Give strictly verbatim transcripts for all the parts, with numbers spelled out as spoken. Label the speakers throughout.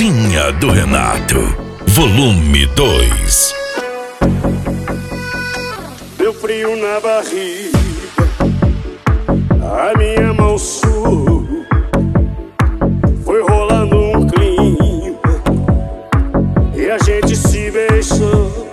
Speaker 1: Dancinha do Renato, volume dois.
Speaker 2: Deu frio na barriga, a minha mão sua foi rolando um clima e a gente se beijou.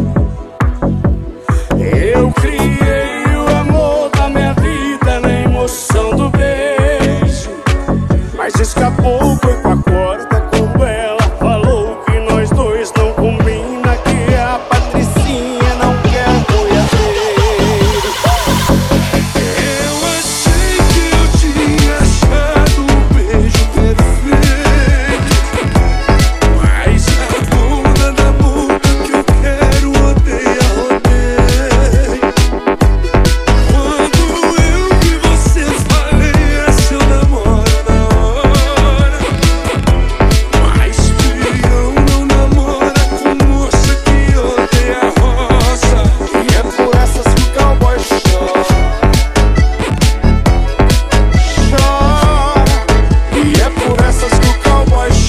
Speaker 2: Eu criei o amor da minha vida na emoção do beijo, mas escapou, foi com a corda quando ela falou que nós dois não combina, que a Patricinha não quer boiadeiro. Eu achei que eu tinha achado o beijo perfeito, mas a bunda da boca que eu quero odeia, odeia. Quando eu vi você falei, é seu namoro na hora, mas filhão não namora com moça que odeia roça. E é por essas que o cowboy chora, chora. E é por essas que o cowboy chora,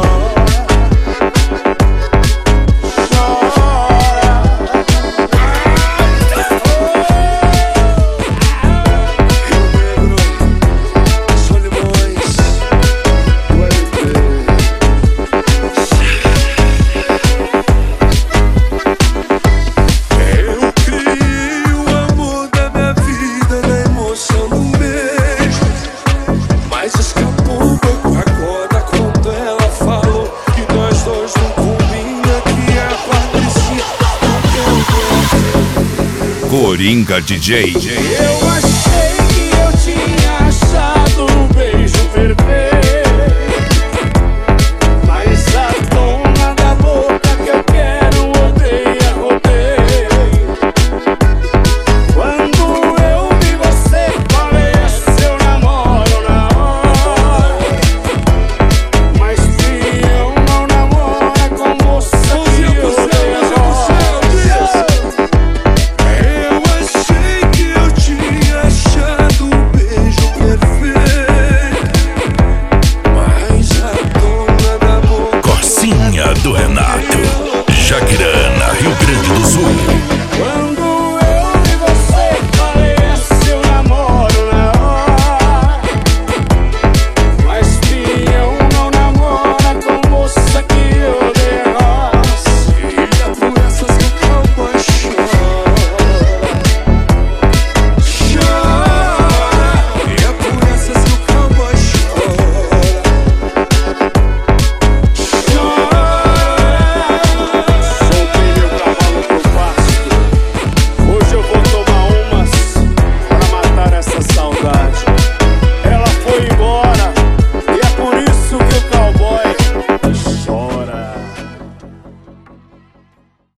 Speaker 2: eu criei o amor da minha vida na emoção do beijo, mas escapou, foi com a corda quando ela falou que nós dois não combina, que a Patricinha não quer boiadeiro.
Speaker 1: Coringa D J.
Speaker 2: Eu achei que eu tinha